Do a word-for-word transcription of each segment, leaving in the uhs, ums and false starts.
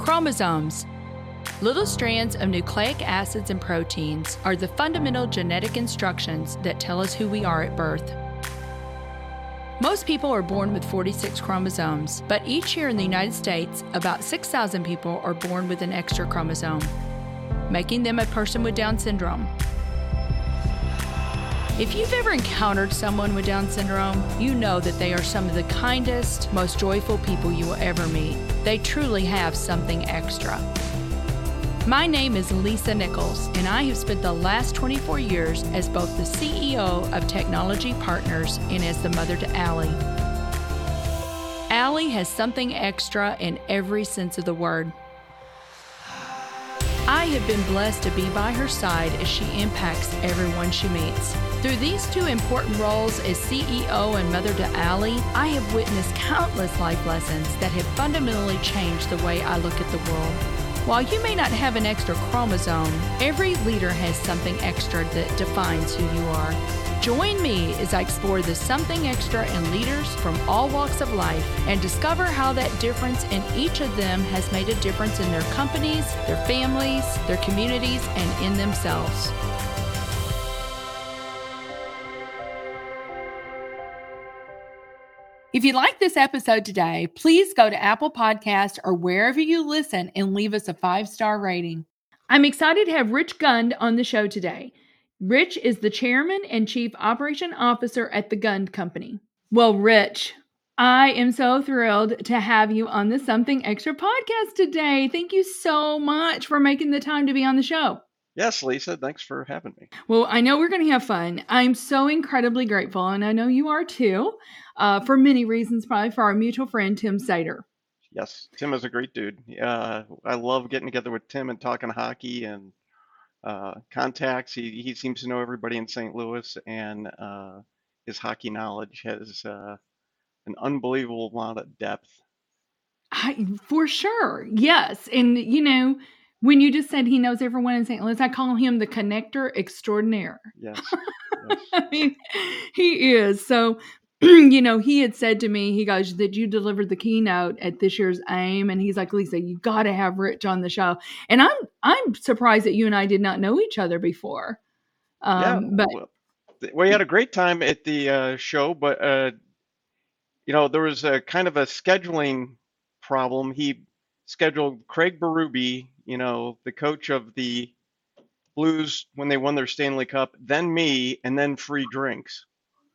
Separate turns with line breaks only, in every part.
Chromosomes. Little strands of nucleic acids and proteins are the fundamental genetic instructions that tell us who we are at birth. Most people are born with forty-six chromosomes, but each year in the United States, about six thousand people are born with an extra chromosome, making them a person with Down syndrome. If you've ever encountered someone with Down syndrome, you know that they are some of the kindest, most joyful people you will ever meet. They truly have something extra. My name is Lisa Nichols, and I have spent the last twenty-four years as both the C E O of Technology Partners and as the mother to Allie. Allie has something extra in every sense of the word. I have been blessed to be by her side as she impacts everyone she meets. Through these two important roles as C E O and mother to Allie, I have witnessed countless life lessons that have fundamentally changed the way I look at the world. While you may not have an extra chromosome, every leader has something extra that defines who you are. Join me as I explore the something extra in leaders from all walks of life and discover how that difference in each of them has made a difference in their companies, their families, their communities, and in themselves. If you like this episode today, please go to Apple Podcasts or wherever you listen and leave us a five-star rating. I'm excited to have Rich Gund on the show today. Rich is the chairman and chief operation officer at the Gund Company. Well, Rich, I am so thrilled to have you on the Something Extra podcast today. Thank you so much for making the time to be on the show.
Yes, Lisa, thanks for having me.
Well, I know we're going to have fun. I'm so incredibly grateful, and I know you are too, uh, for many reasons, probably for our mutual friend, Tim Sater.
Yes, Tim is a great dude. Uh, I love getting together with Tim and talking hockey and uh, contacts. He, he seems to know everybody in Saint Louis, and uh, his hockey knowledge has uh, an unbelievable amount of depth.
I, for sure, yes. And, you know, when you just said he knows everyone in Saint Louis, I call him the connector extraordinaire.
Yes. yes.
I mean, he is. So, you know, he had said to me, he goes, that you delivered the keynote at this year's AIM. And he's like, Lisa, you got to have Rich on the show. And I'm I'm surprised that you and I did not know each other before. Um,
yeah,
but
well, we had a great time at the uh, show, but, uh, you know, there was a kind of a scheduling problem. He scheduled Craig Berube, you know, the coach of the Blues when they won their Stanley Cup, then me, and then free drinks.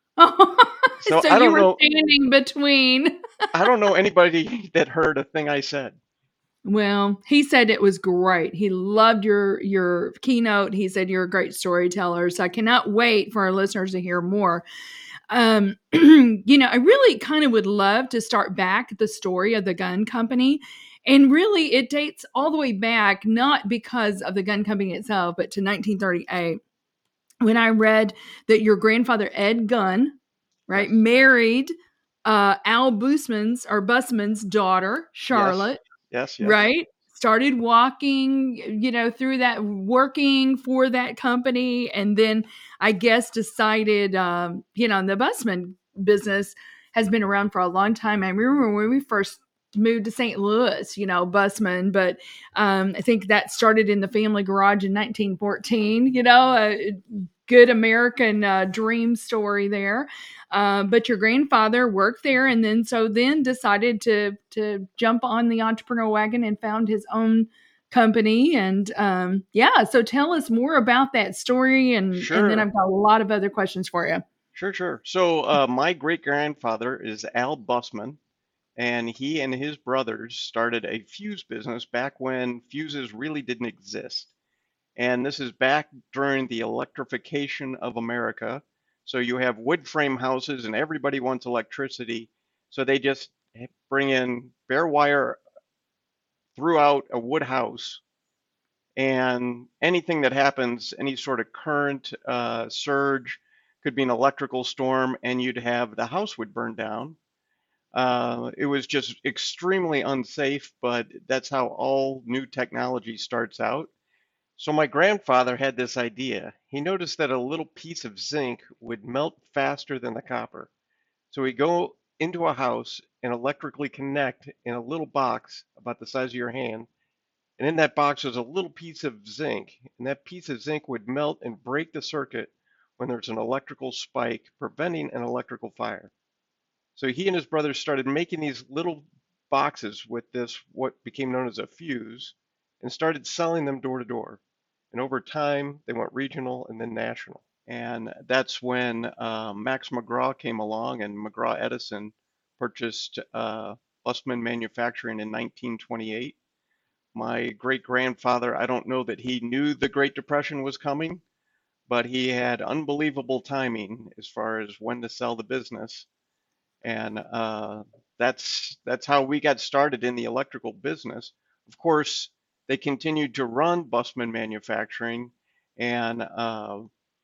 so
so I
you
don't
were
know,
standing between.
I don't know anybody that heard a thing I said.
Well, he said it was great. He loved your your keynote. He said you're a great storyteller. So I cannot wait for our listeners to hear more. Um, you know, I really kind of would love to start back the story of the Gund Company. And really, it dates all the way back, not because of the Gund Company itself, but to nineteen thirty-eight, when I read that your grandfather, Ed Gund, right, yes. married uh, Al Busman's or Busman's daughter, Charlotte,
yes. Yes, yes.
right? Started walking, you know, through that, working for that company. And then I guess decided, um, you know, the Busman business has been around for a long time. I remember when we first moved to Saint Louis, you know, Busman, but um, I think that started in the family garage in nineteen fourteen, you know, a good American uh, dream story there. Uh, but your grandfather worked there, and then so then decided to to jump on the entrepreneur wagon and found his own company. And um, yeah, so tell us more about that story, and,
sure.
and then I've got a lot of other questions for you.
Sure, sure. So uh, my great grandfather is Al Busman. And he and his brothers started a fuse business back when fuses really didn't exist. And this is back during the electrification of America. So you have wood frame houses and everybody wants electricity. So they just bring in bare wire throughout a wood house. And anything that happens, any sort of current uh, surge, could be an electrical storm, and you'd have the house would burn down. Uh, it was just extremely unsafe, but that's how all new technology starts out. So my grandfather had this idea. He noticed that a little piece of zinc would melt faster than the copper. So he'd go into a house and electrically connect in a little box about the size of your hand And in that box was a little piece of zinc, and that piece of zinc would melt and break the circuit when there's an electrical spike, preventing an electrical fire. So he and his brothers started making these little boxes with this, what became known as a fuse, and started selling them door to door. And over time, they went regional and then national. And that's when uh, Max McGraw came along, and McGraw Edison purchased uh, Bussmann Manufacturing in nineteen twenty-eight. My great grandfather, I don't know that he knew the Great Depression was coming, but he had unbelievable timing as far as when to sell the business. And uh, that's that's how we got started in the electrical business. Of course, they continued to run Bussmann Manufacturing, and uh,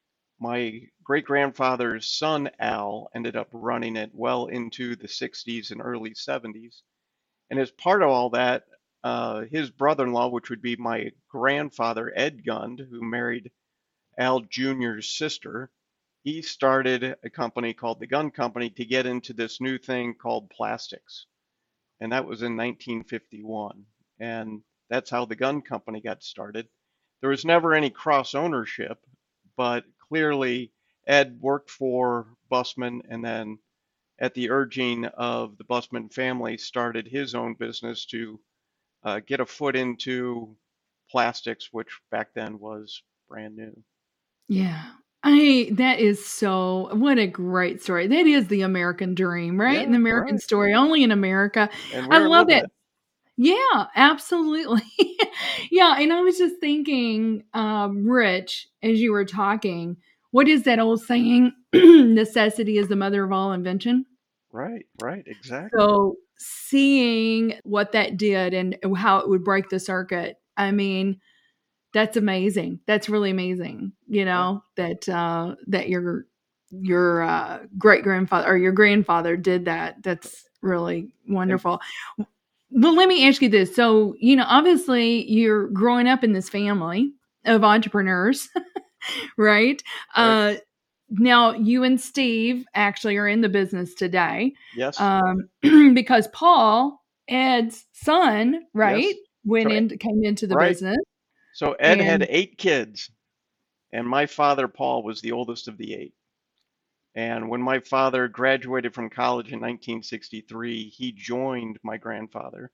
my great grandfather's son Al ended up running it well into the sixties and early seventies. And as part of all that, uh, his brother-in-law, which would be my grandfather Ed Gund, who married Al Junior's sister, he started a company called the Gund Company to get into this new thing called plastics. And that was in nineteen fifty-one. And that's how the Gund Company got started. There was never any cross ownership, but clearly Ed worked for Bussmann, and then at the urging of the Bussmann family, started his own business to uh, get a foot into plastics, which back then was brand new.
Yeah. I that is so what a great story. That is the American dream, right?
Yeah,
An American
right.
story, only in America.
And
I
we're
love
living
it.
it.
Yeah, absolutely. Yeah, and I was just thinking, um, Rich, as you were talking, what is that old saying? Necessity is the mother of all invention.
Right, right, exactly.
So seeing what that did and how it would break the circuit, I mean, that's amazing. That's really amazing. You
Yeah.
know, that uh that your your uh great grandfather or your grandfather did that. That's really
And
wonderful. Well, let me ask you this. So, you know, obviously you're growing up in this family of entrepreneurs, right?
right,
Uh now you and Steve actually are in the business today.
yes,
Um because Paul, Ed's son, right,
yes.
went
So,
in came into the
right.
business
So Ed had
and
eight kids, and my father, Paul, was the oldest of the eight. And when my father graduated from college in nineteen sixty-three, he joined my grandfather.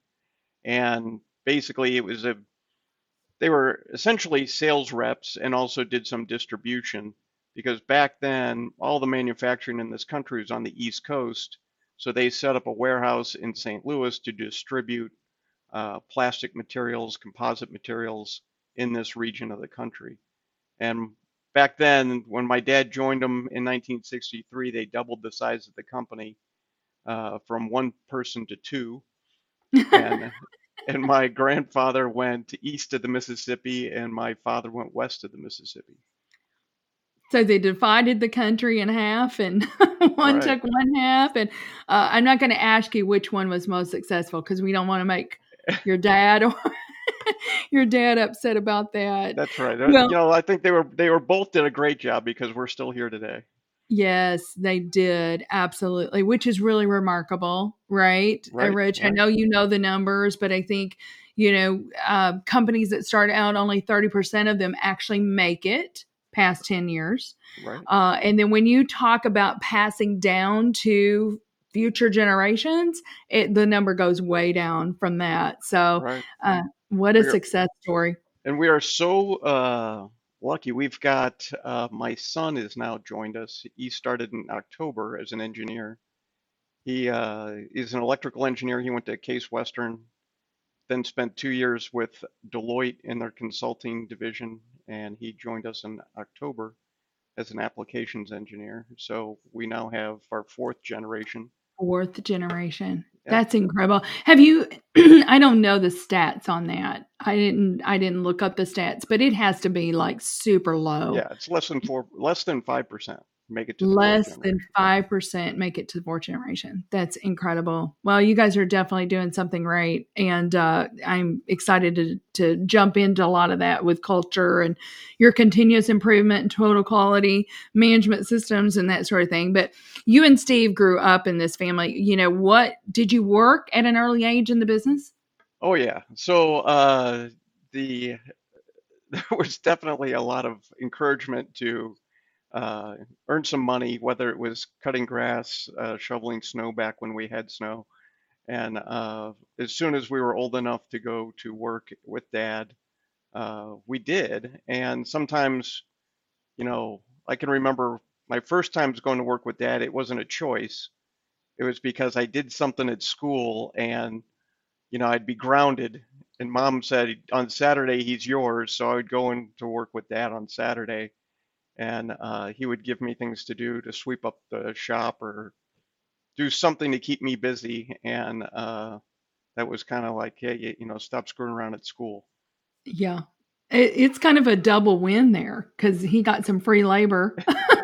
And basically, it was a they were essentially sales reps and also did some distribution because back then all the manufacturing in this country was on the East Coast. So they set up a warehouse in Saint Louis to distribute uh, plastic materials, composite materials in this region of the country. And back then, when my dad joined them in nineteen sixty-three, they doubled the size of the company uh, from one person to two. And and my grandfather went east of the Mississippi, and my father went west of the Mississippi.
so they divided the country in half, and one
Right.
took one half. And uh, I'm not going to ask you which one was most successful because we don't want to make your dad or your dad upset about that.
That's right. Uh,
Well,
You know, I think they were they were both did a great job because we're still here today.
yes, they did. Absolutely. Which is really remarkable, right? Uh,
Right.
Rich, I
Right.
know you know the numbers, but I think, you know, uh, companies that start out, only thirty percent of them actually make it past ten years.
Right.
Uh, and then when you talk about passing down to future generations, it, the number goes way down from that. So,
Right.
uh, what a
We are
success story.
and we are so uh, lucky. We've got uh, my son has now joined us. He started in October as an engineer. He uh, is an electrical engineer. He went to Case Western, then spent two years with Deloitte in their consulting division, and he joined us in October as an applications engineer. So we now have our fourth generation.
Fourth generation.
Yep.
That's incredible. Have you I don't know the stats on that. I didn't I didn't look up the stats, but it has to be like super low.
Yeah, it's less than four, less than five percent make it to the fourth
Less than
generation.
five percent make it to the fourth generation. That's incredible. Well, you guys are definitely doing something right. And uh, I'm excited to, to jump into a lot of that with culture and your continuous improvement and total quality management systems and that sort of thing. But you and Steve grew up in this family. You know, what did you work at an early age in the business?
Oh yeah. So uh, the there was definitely a lot of encouragement to uh, earn some money, whether it was cutting grass, uh, shoveling snow back when we had snow. And uh, as soon as we were old enough to go to work with dad, uh, we did. And sometimes, you know, I can remember my first times going to work with dad, it wasn't a choice. It was because I did something at school and, you know, I'd be grounded. And mom said, on Saturday, he's yours. So I would go in to work with dad on Saturday and uh, he would give me things to do to sweep up the shop or do something to keep me busy. And uh, that was kind of like, hey, you, you know, stop screwing around at school.
Yeah. It, it's kind of a double win there because he got some free labor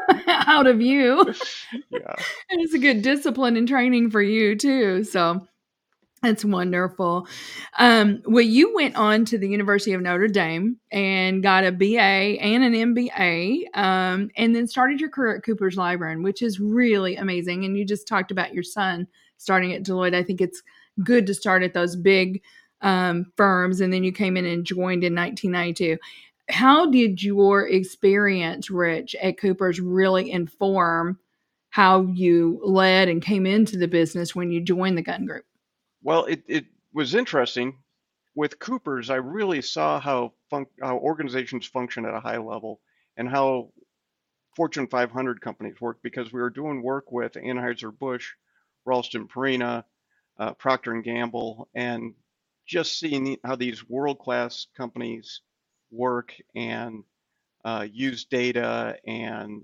out of you.
Yeah.
And it's a good discipline and training for you too. So that's wonderful. Um, well, you went on to the University of Notre Dame and got a B A and an M B A, um, and then started your career at Cooper's Librarian, which is really amazing. And you just talked about your son starting at Deloitte. I think it's good to start at those big um, firms, and then you came in and joined in nineteen ninety-two. How did your experience, Rich, at Cooper's really inform how you led and came into the business when you joined the gun group?
Well, it, it was interesting. With Coopers, I really saw how, fun- how organizations function at a high level and how Fortune five hundred companies work because we were doing work with Anheuser-Busch, Ralston Purina, uh, Procter and Gamble, and just seeing the, how these world-class companies work and uh, use data and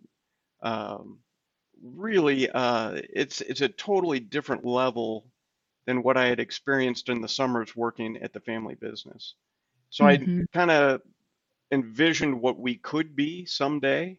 um, really uh, it's it's a totally different level than what I had experienced in the summers working at the family business. So I
Mhm.
kind of envisioned what we could be someday,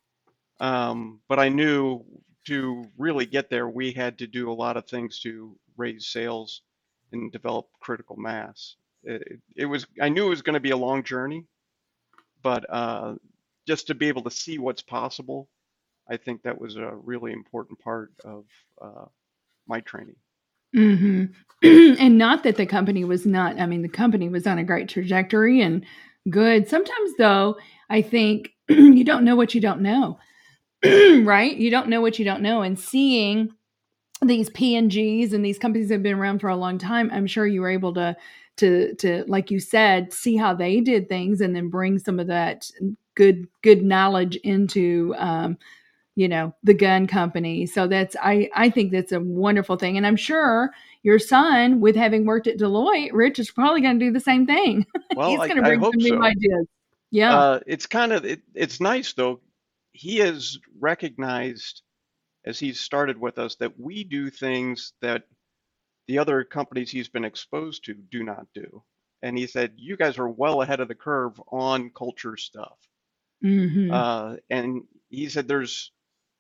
um, but I knew to really get there, we had to do a lot of things to raise sales and develop critical mass. It, it was I knew it was going to be a long journey, but uh, just to be able to see what's possible, I think that was a really important part of uh, my training.
Mhm. And not that the company was not, I mean, the company was on a great trajectory and good. Sometimes, though, I think you don't know what you don't know, right? You don't know what you don't know. And seeing these P and Gs and these companies that have been around for a long time, I'm sure you were able to, to, to, like you said, see how they did things and then bring some of that good, good knowledge into, um, you know, the gun company. So that's, I, I think that's a wonderful thing. And I'm sure your son, with having worked at Deloitte, Rich is probably going to do the same thing.
Well,
He's
I,
going to
I
bring some
hope
new
so.
ideas. Yeah.
Uh, it's kind of it, it's nice though. He has recognized as he's started with us that we do things that the other companies he's been exposed to do not do. And he said, "You guys are well ahead of the curve on culture stuff."
Hmm.
Uh, and he said, "There's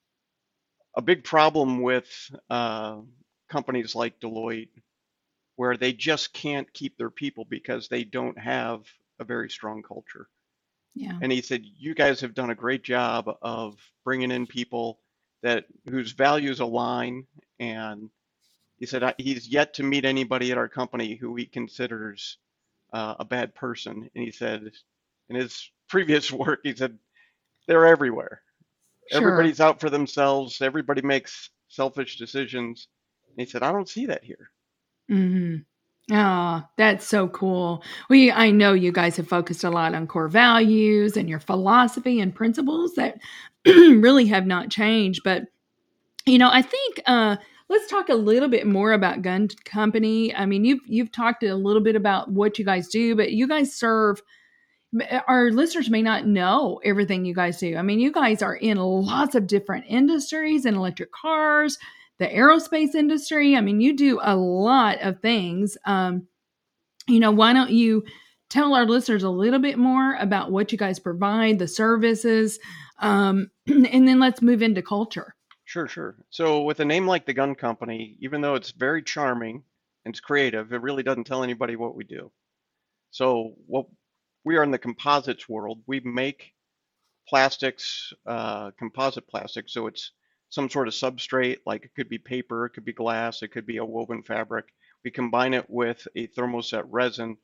a big problem with uh, companies like Deloitte where they just can't keep their people because they don't have a very strong culture."
Yeah.
And he said, "You guys have done a great job of bringing in people that whose values align." And he said he's yet to meet anybody at our company who he considers uh, a bad person. And he said, in his previous work, he said they're everywhere.
Sure.
Everybody's out for themselves. Everybody makes selfish decisions. And he said, I don't see that here.
Hmm. Oh, that's so cool. We, I know you guys have focused a lot on core values and your philosophy and principles that really have not changed. But, you know, I think uh, let's talk a little bit more about Gun Company. I mean, you've you've talked a little bit about what you guys do, but you guys serve our listeners may not know everything you guys do. I mean, you guys are in lots of different industries and electric cars, the aerospace industry. I mean, you do a lot of things. Um, you know, why don't you tell our listeners a little bit more about what you guys provide, the services, um, and then let's move into culture.
Sure, sure. So with a name like the Gun Company, even though it's very charming and it's creative, it really doesn't tell anybody what we do. So what we are in the composites world. We make plastics, uh, composite plastics. So it's some sort of substrate, like it could be paper, it could be glass, it could be a woven fabric. We combine it with a thermoset resin,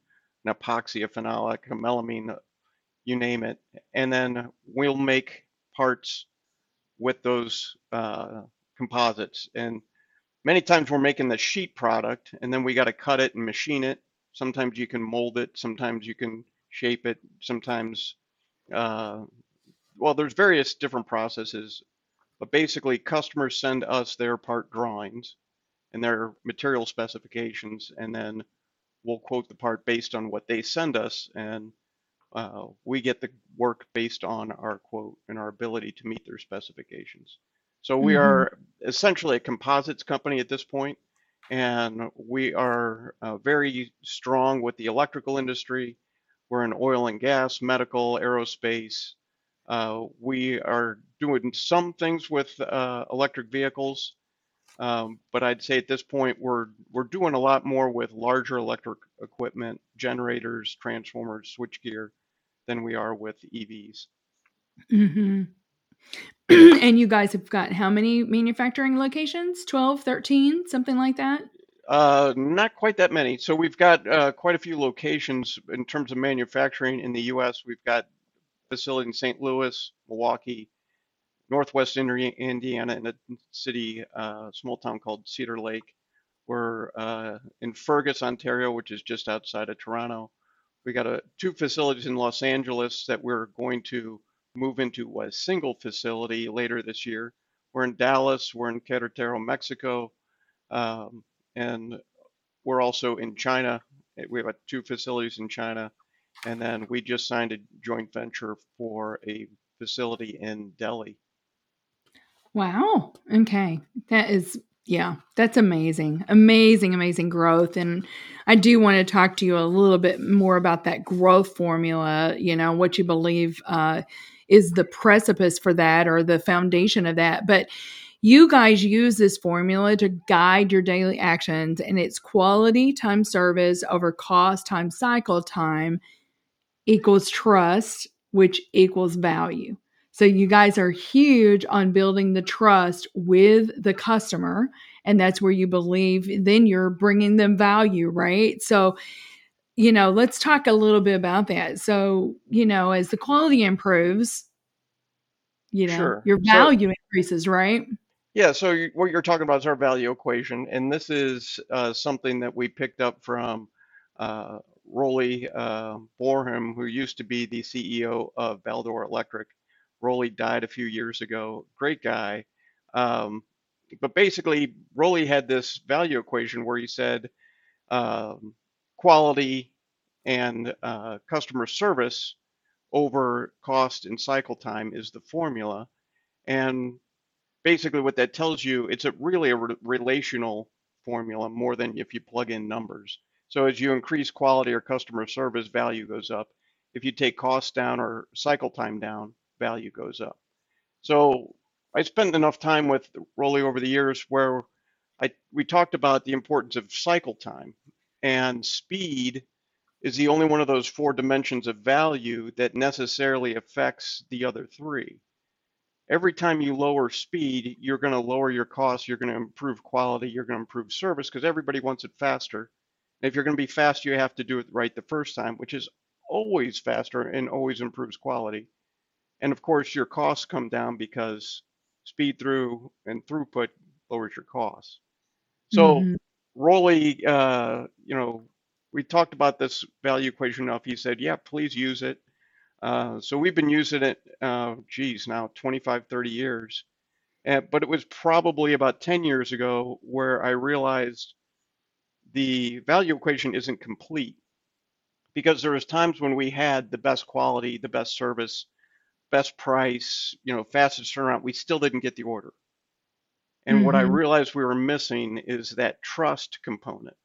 an epoxy, a phenolic, a melamine, you name it. And then we'll make parts with those uh, composites. And many times we're making the sheet product, and then we got to cut it and machine it. Sometimes you can mold it, sometimes you can shape it, sometimes, uh, well, there's various different processes, but basically customers send us their part drawings and their material specifications, and then we'll quote the part based on what they send us, and uh, we get the work based on our quote and our ability to meet their specifications. So we
Hmm.
are essentially a composites company at this point, and we are uh, very strong with the electrical industry. We're in oil and gas, medical, aerospace. Uh, we are doing some things with uh, electric vehicles, um, but I'd say at this point we're we're doing a lot more with larger electric equipment, generators, transformers, switchgear, than we are with E Vs.
Hmm. And you guys have got how many manufacturing locations? Twelve, thirteen, something like that?
Uh, not quite that many. So we've got uh, quite a few locations in terms of manufacturing in the U S. We've got facilities in Saint Louis, Milwaukee, Northwest Indiana, in a city, uh, small town called Cedar Lake. We're uh, in Fergus, Ontario, which is just outside of Toronto. We got a, two facilities in Los Angeles that we're going to move into a single facility later this year. We're in Dallas, we're in Querétaro, Mexico, um, and we're also in China. We have two facilities in China, and then we just signed a joint venture for a facility in Delhi.
Wow. Okay. That is, yeah, that's amazing. Amazing, amazing growth. And I do want to talk to you a little bit more about that growth formula, you know, what you believe uh, is the precipice for that or the foundation of that. But you guys use this formula to guide your daily actions, and it's quality times service over cost times cycle time equals trust, which equals value. So you guys are huge on building the trust with the customer. And that's where you believe then you're bringing them value, right? So, you know, let's talk a little bit about that. So, you know, as the quality improves, you know,
Sure.
your
So,
value increases, right?
yeah, so you, what you're talking about is our value equation, and this is uh, something that we picked up from uh, Rolly uh, Borham, who used to be the C E O of Baldor Electric. Rolly died a few years ago. Great guy. Um, but basically, Rolly had this value equation where he said um, quality and uh, customer service over cost and cycle time is the formula. And basically what that tells you, it's a really a re- relational formula more than if you plug in numbers. So as you increase quality or customer service, value goes up. If you take costs down or cycle time down, value goes up. So I spent enough time with Rolly over the years where I we talked about the importance of cycle time, and speed is the only one of those four dimensions of value that necessarily affects the other three. Every time you lower speed, you're going to lower your costs, you're going to improve quality, you're going to improve service because everybody wants it faster. And if you're going to be fast, you have to do it right the first time, which is always faster and always improves quality. And of course, your costs come down because speed through and throughput lowers your costs. So
Mm-hmm.
Rolly, uh, you know, we talked about this value equation enough. He said, yeah, please use it. Uh, so we've been using it, uh, geez, now twenty-five, thirty years. Uh, but it was probably about ten years ago where I realized the value equation isn't complete because there was times when we had the best quality, the best service, best price, you know, fastest turnaround, we still didn't get the order. And what I
Mm-hmm.
realized we were missing is that trust component.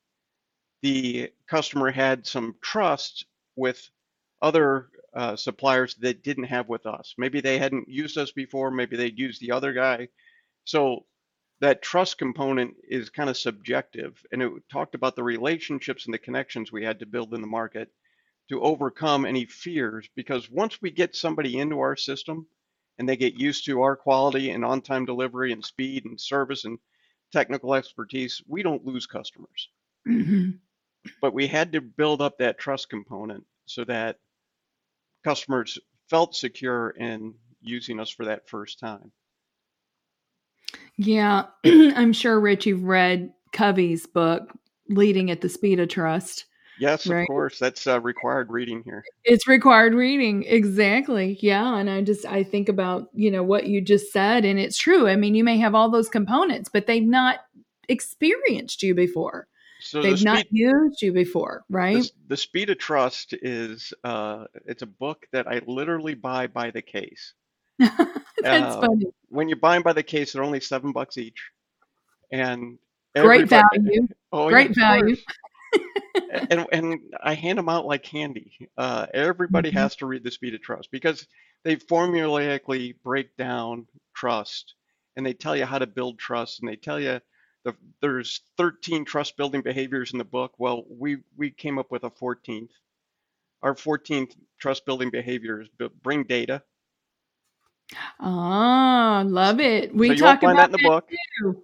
The customer had some trust with other uh, suppliers that didn't have with us. Maybe they hadn't used us before, maybe they'd used the other guy. So that trust component is kind of subjective. And it talked about the relationships and the connections we had to build in the market to overcome any fears. Because once we get somebody into our system and they get used to our quality and on time delivery and speed and service and technical expertise, we don't lose customers.
Mm-hmm.
but we had to build up that trust component so that customers felt secure in using us for that first time.
Yeah, I'm sure, Rich, you've read Covey's book, Leading at the Speed of Trust,
Yes, of
right?
course, that's uh, required reading here.
It's required reading. Exactly. Yeah. And I just, I think about, you know, what you just said, and it's true. I mean, you may have all those components, but they've not experienced you before.
So the
They've not
speed
used you before,
the,
right?
s- the speed of trust is uh, it's a book that I literally buy by the case.
That's
Uh,
funny.
when you buy them by the case, they're only seven bucks each, and
Great
everybody,
value.
oh yeah,
Great
of
value.
course. and and I hand them out like candy. Uh, everybody
Mhm.
has to read The Speed of Trust because they formulaically break down trust, and they tell you how to build trust, and they tell you the, there's thirteen trust building behaviors in the book. Well, we we came up with a fourteenth. Our fourteenth trust building behavior is bring data.
Ah, love it.
So
We
you won't
talk
find that
about
in the
that
book.
too.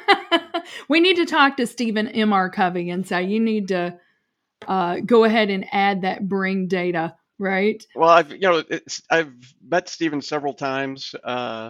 We need to talk to Stephen M R. Covey and say, you need to uh, go ahead and add that bring data, right?
Well, I've you know it's, I've met Steven several times. Uh,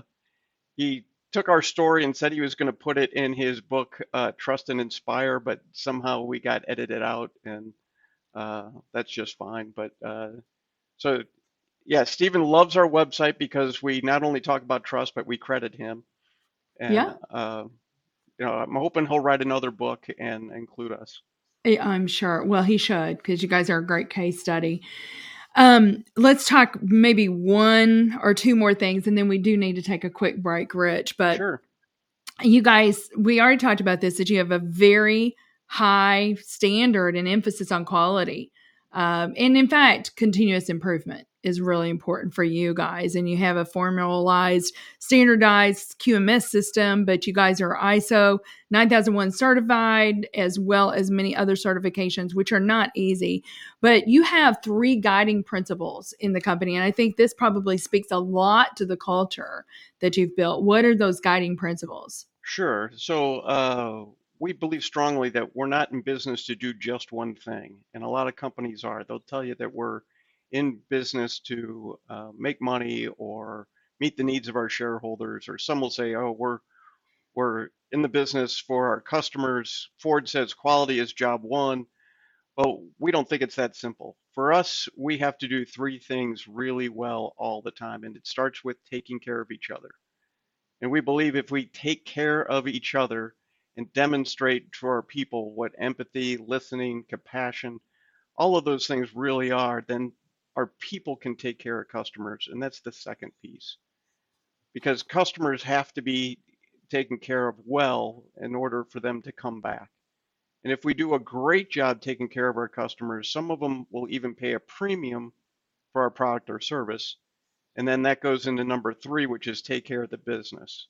he took our story and said he was going to put it in his book, uh, Trust and Inspire, but somehow we got edited out, and uh, that's just fine. But uh, so, yeah, Stephen loves our website because we not only talk about trust, but we credit him. And,
Yeah,
uh, you know, I'm hoping he'll write another book and include us.
I'm sure. Well, he should, because you guys are a great case study. Um, let's talk maybe one or two more things, and then we do need to take a quick break, Rich. But
Sure.
you guys, we already talked about this, that you have a very high standard and emphasis on quality. Um, and in fact, continuous improvement is really important for you guys. And you have a formalized, standardized Q M S system, but you guys are I S O nine thousand one certified, as well as many other certifications, which are not easy. But you have three guiding principles in the company. And I think this probably speaks a lot to the culture that you've built. What are those guiding principles?
Sure. So uh, we believe strongly that we're not in business to do just one thing, and a lot of companies are. They'll tell you that we're in business to uh, make money or meet the needs of our shareholders, or some will say, "Oh, we're we're in the business for our customers." Ford says quality is job one. Well, we don't think it's that simple. For us, we have to do three things really well all the time, and it starts with taking care of each other. And we believe if we take care of each other and demonstrate to our people what empathy, listening, compassion, all of those things really are, then our people can take care of customers. And that's the second piece. Because customers have to be taken care of well in order for them to come back. And if we do a great job taking care of our customers, some of them will even pay a premium for our product or service. And then that goes into number three, which is take care of the business.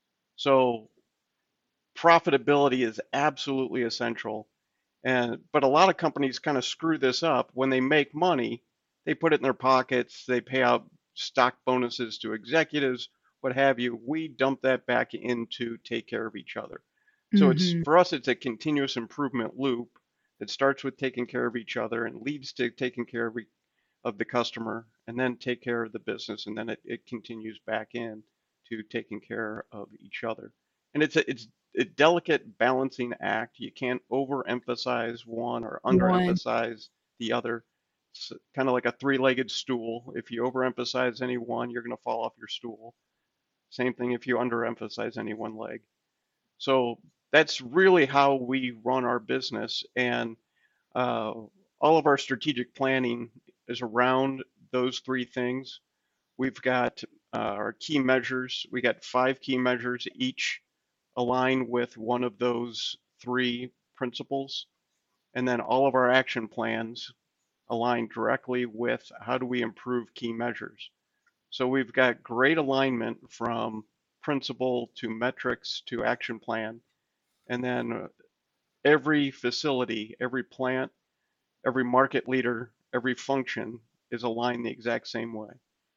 So profitability is absolutely essential. And but a lot of companies kind of screw this up. When they make money, they put it in their pockets, they pay out stock bonuses to executives, what have you. We dump that back into take care of each other. So it's
Mm-hmm.
for us, it's a continuous improvement loop that starts with taking care of each other and leads to taking care of, of the customer, and then take care of the business, and then it, it continues back in to taking care of each other. And it's a, it's a delicate balancing act. You can't overemphasize one or
One.
underemphasize the other. It's kind of like a three-legged stool. If you overemphasize any one, you're going to fall off your stool. Same thing if you underemphasize any one leg. So that's really how we run our business. And uh, all of our strategic planning is around those three things. We've got uh, our key measures. We got five key measures, each align with one of those three principles. And then all of our action plans align directly with how do we improve key measures. So we've got great alignment from principle to metrics to action plan. And then uh, every facility, every plant, every market leader, every function is aligned the exact same way.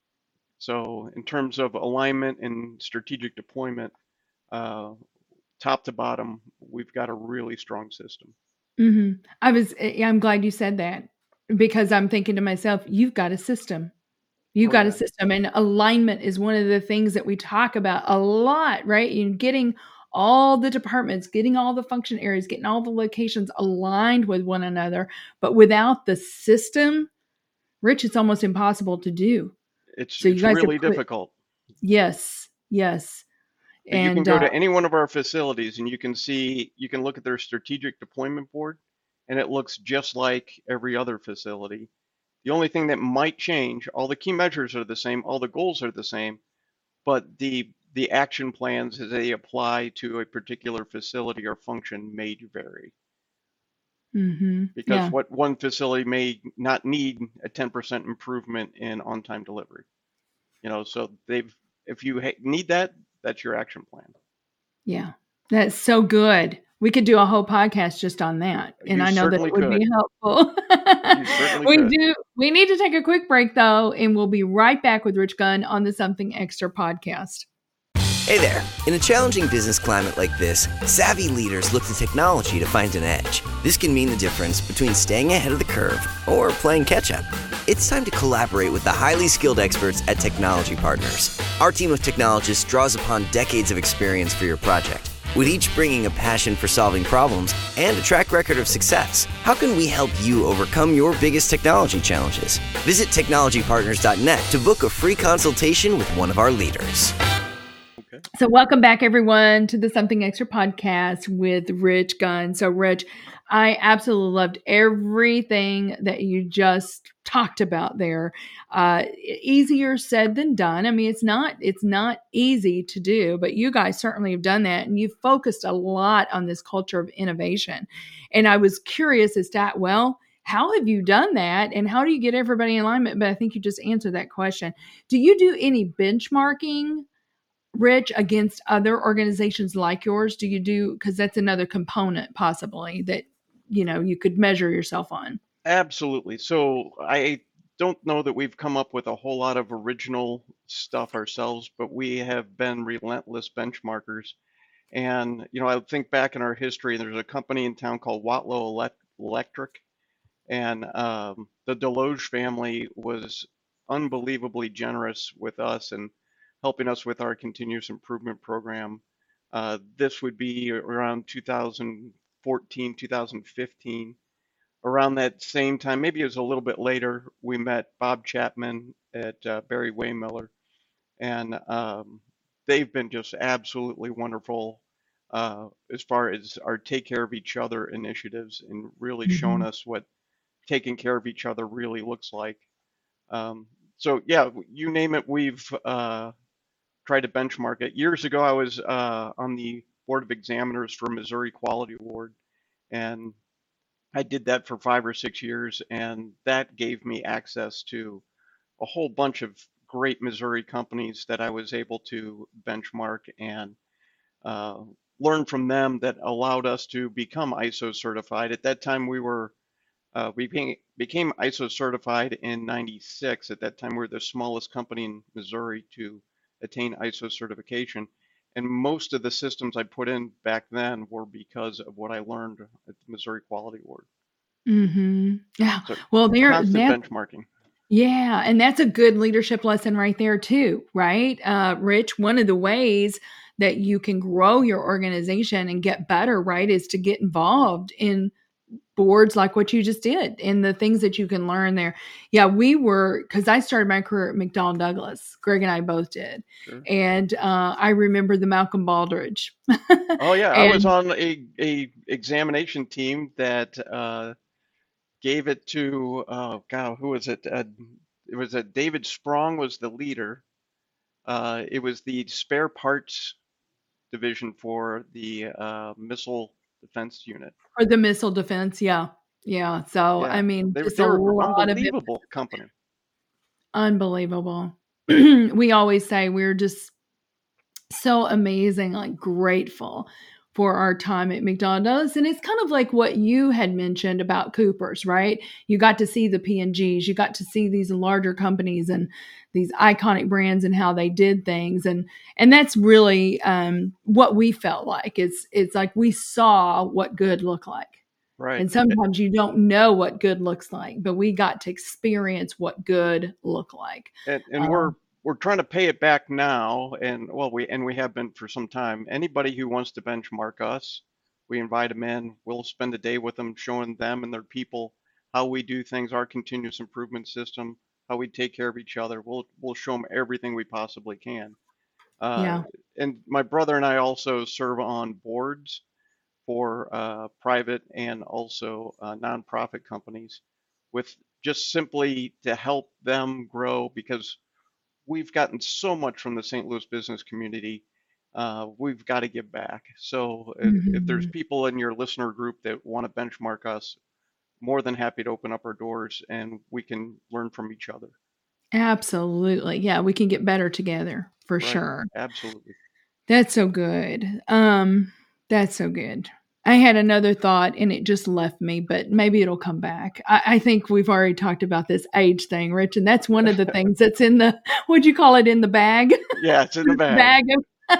So in terms of alignment and strategic deployment, uh, top to bottom, we've got a really strong system.
hmm I was, yeah, I'm glad you said that because I'm thinking to myself, you've got a system. You've
Oh
got a
yeah,
system, and alignment is one of the things that we talk about a lot, right? You getting all the departments, getting all the function areas, getting all the locations aligned with one another. But without the system, Rich, it's almost impossible to do.
it's
So you
it's
guys have
really
put,
difficult.
yes, yes.
But you can
And
go
uh,
to any one of our facilities and you can see, you can look at their strategic deployment board, and it looks just like every other facility. The only thing that might change, all the key measures are the same, all the goals are the same, but the the action plans as they apply to a particular facility or function may vary.
hmm
Because
yeah.
what one facility may not need a ten percent improvement in on-time delivery. You know, so they've, if you ha- need that, that's your action plan.
Yeah, that's so good. We could do a whole podcast just on that, and
You
I know that
certainly
it would
could.
be helpful.
You certainly
We
could.
do. We need to take a quick break though, and we'll be right back with Rich Gunn on the Something Extra podcast.
Hey there. In a challenging business climate like this, savvy leaders look to technology to find an edge. This can mean the difference between staying ahead of the curve or playing catch-up. It's time to collaborate with the highly skilled experts at Technology Partners. Our team of technologists draws upon decades of experience for your project, with each bringing a passion for solving problems and a track record of success. How can we help you overcome your biggest technology challenges? Visit technology partners dot net to book a free consultation with one of our leaders.
Okay.
So, welcome back, everyone, to the Something Extra podcast with Rich Gunn. So, Rich, I absolutely loved everything that you just talked about there. Uh, easier said than done. I mean, it's not it's not easy to do, but you guys certainly have done that, and you've focused a lot on this culture of innovation. And I was curious as to, well, how have you done that, and how do you get everybody in alignment? But I think you just answered that question. Do you do any benchmarking, Rich, against other organizations like yours? Do you do, because that's another component possibly that, you know, you could measure yourself on?
Absolutely. So I don't know that we've come up with a whole lot of original stuff ourselves, but we have been relentless benchmarkers. And, you know, I think back in our history, there's a company in town called Watlow Electric, and um, the Deloge family was unbelievably generous with us and helping us with our continuous improvement program. Uh, this would be around two thousand fourteen, two thousand fifteen. Around that same time, maybe it was a little bit later, we met Bob Chapman at uh, Barry Waymiller, and um, they've been just absolutely wonderful uh, as far as our take care of each other initiatives and really shown
Mhm.
us what taking care of each other really looks like. Um, so yeah, you name it, we've uh, tried to benchmark it. Years ago, I was uh, on the board of examiners for Missouri Quality Award, and I did that for five or six years, and that gave me access to a whole bunch of great Missouri companies that I was able to benchmark and uh, learn from them, that allowed us to become I S O certified. At that time, we were uh, we became, became I S O certified in ninety-six. At that time, we were the smallest company in Missouri to attain I S O certification. And most of the systems I put in back then were because of what I learned at the Missouri Quality Award.
Mhm. Yeah.
So
Well, there
constant
that
benchmarking.
yeah, and that's a good leadership lesson right there too, right? Uh, Rich, one of the ways that you can grow your organization and get better, right, is to get involved in boards like what you just did and the things that you can learn there. Yeah, we were, because I started my career at McDonnell Douglas. Greg and I both did.
Sure.
And uh, I remember the Malcolm Baldrige.
Oh yeah, I was
And
on a, a examination team that uh, gave it to, oh God, who was it? Uh, it was a David Sprong was the leader. Uh, it was the spare parts division for the uh, missile defense unit.
for the missile defense, yeah. Yeah. So, I
Yeah,
mean,
they,
just
they
a
were
lot of it.
unbelievable company.
Unbelievable. We always say we're just so amazing, like grateful for our time at McDonald's. And it's kind of like what you had mentioned about Cooper's, right? You got to see the P and Gs, you got to see these larger companies and these iconic brands and how they did things. And and that's really um, what we felt like. It's it's like we saw what good looked like.
Right.
And sometimes you don't know what good looks like, but we got to experience what good look like.
And and we're
Um,
we're trying to pay it back now, and well, we and we have been for some time. Anybody who wants to benchmark us, we invite them in. We'll spend a day with them, showing them and their people how we do things, our continuous improvement system, how we take care of each other. We'll we'll show them everything we possibly can. Uh,
yeah.
and my brother and I also serve on boards for uh, private and also uh, nonprofit companies, with just simply to help them grow, because we've gotten so much from the Saint Louis business community. Uh, we've got to give back. So if, if there's
Mhm.
people in your listener group that want to benchmark us, more than happy to open up our doors and we can learn from each other.
Absolutely. Yeah, we can get better together for
Right.
sure.
Absolutely.
That's so good. Um, that's so good. I had another thought and it just left me, but maybe it'll come back. I, I think we've already talked about this age thing, Rich, and that's one of the things that's in the, what'd you call it, in the bag?
Yeah, it's in the bag.
bag of,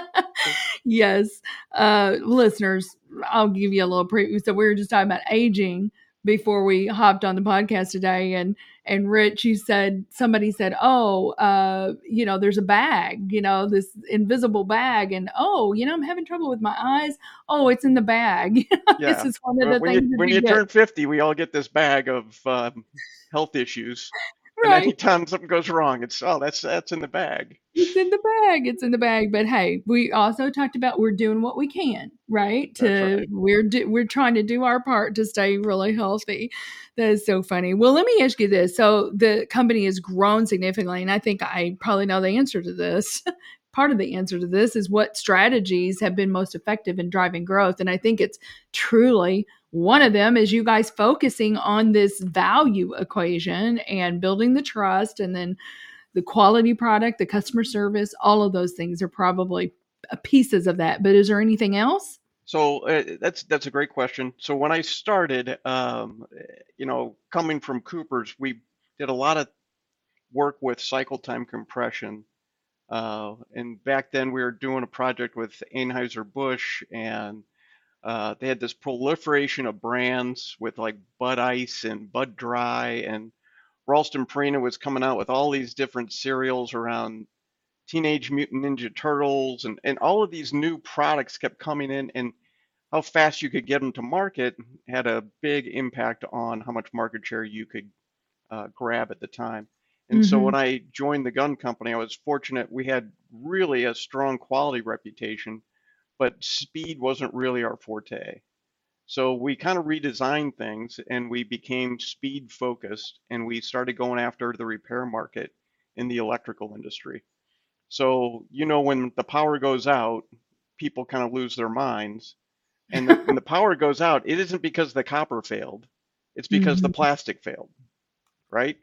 yes. Uh, listeners, I'll give you a little preview. So we were just talking about aging before we hopped on the podcast today, and and Rich, you said, somebody said, oh, uh, you know, there's a bag, you know, this invisible bag, and oh, you know, I'm having trouble with my eyes. Oh, it's in the bag. This
Yeah.
is one of
Well,
the
when you
things that
when
you
you
get.
turn fifty, we all get this bag of um, health issues, and
Right.
anytime something goes wrong, it's oh that's that's in the bag.
It's in the bag. It's in the bag. But hey, we also talked about we're doing what we can, right?
That's
To
right.
we're do, we're trying to do our part to stay really healthy. That is so funny. Well, let me ask you this. So the company has grown significantly, and I think I probably know the answer to this. Part of the answer to this is what strategies have been most effective in driving growth. And I think it's truly one of them is you guys focusing on this value equation and building the trust, and then the quality product, the customer service, all of those things are probably pieces of that. But is there anything else?
So uh, that's that's a great question. So when I started, um, you know, coming from Cooper's, we did a lot of work with cycle time compression. Uh, and back then we were doing a project with Anheuser-Busch, and uh, they had this proliferation of brands with like Bud Ice and Bud Dry, and Ralston Purina was coming out with all these different cereals around Teenage Mutant Ninja Turtles, and, and all of these new products kept coming in, and how fast you could get them to market had a big impact on how much market share you could uh, grab at the time. And so
Mm-hmm.
when I joined the gun company, I was fortunate. We had really a strong quality reputation, but speed wasn't really our forte. So we kind of redesigned things and we became speed focused, and we started going after the repair market in the electrical industry. So, you know, when the power goes out, people kind of lose their minds. And the, when the power goes out, it isn't because the copper failed, it's because the
Mm-hmm.
plastic failed, right?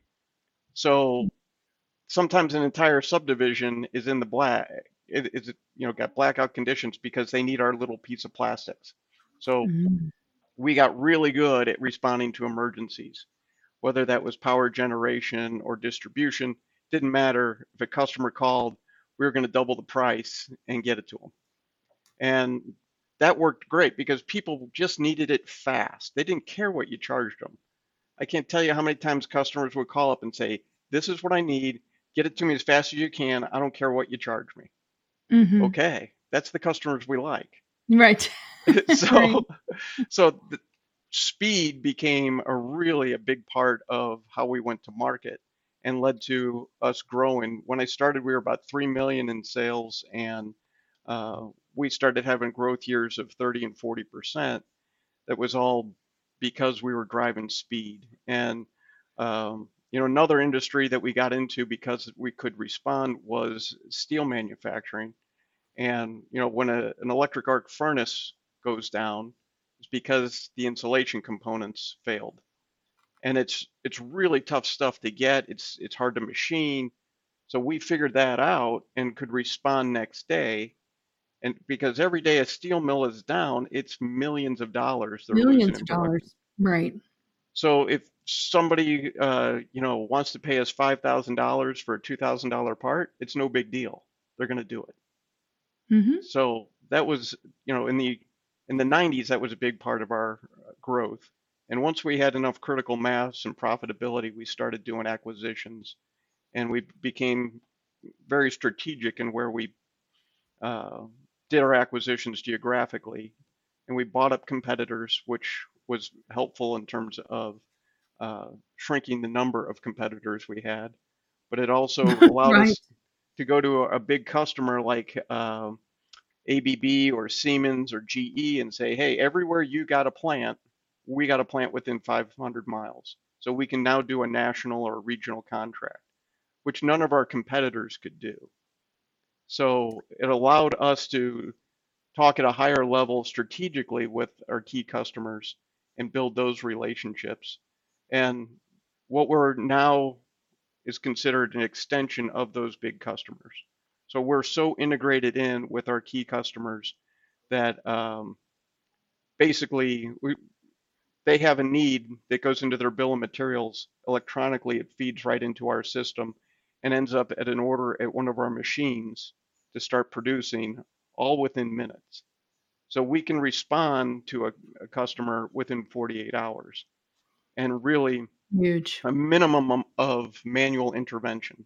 So sometimes an entire subdivision is in the black, it is, you know, got blackout conditions because they need our little piece of plastics. So
Mm-hmm.
we got really good at responding to emergencies, whether that was power generation or distribution. Didn't matter. If a customer called, we were going to double the price and get it to them. And that worked great because people just needed it fast. They didn't care what you charged them. I can't tell you how many times customers would call up and say, this is what I need. Get it to me as fast as you can. I don't care what you charge me.
Mm-hmm.
Okay, that's the customers we like.
Right. Right.
so, so the speed became a really a big part of how we went to market and led to us growing. When I started, we were about three million in sales, and uh, we started having growth years of thirty and forty percent. That was all because we were driving speed. And um, you know, another industry that we got into because we could respond was steel manufacturing. And you know, when a, an electric arc furnace goes down, it's because the insulation components failed. And it's it's really tough stuff to get. It's it's hard to machine. So we figured that out and could respond next day. And because every day a steel mill is down, it's millions of dollars they're losing
Millions
in
of
production.
dollars. Right.
So if somebody uh, you know wants to pay us five thousand dollars for a two thousand dollar part, it's no big deal. They're going to do it.
Mm-hmm.
So that was, you know, in the in the nineties, that was a big part of our growth. And once we had enough critical mass and profitability, we started doing acquisitions, and we became very strategic in where we uh, did our acquisitions geographically. And we bought up competitors, which was helpful in terms of uh, shrinking the number of competitors we had. But it also allowed
Right.
us to go to a, a big customer like uh, A B B or Siemens or G E and say, hey, everywhere you got a plant, we got a plant within five hundred miles. So we can now do a national or regional contract, which none of our competitors could do. So it allowed us to talk at a higher level strategically with our key customers and build those relationships. And what we're now is considered an extension of those big customers. So we're so integrated in with our key customers that um, basically we, they have a need that goes into their bill of materials electronically. It feeds right into our system and ends up at an order at one of our machines to start producing, all within minutes. So we can respond to a, a customer within forty-eight hours, and really
Huge.
a minimum of manual intervention.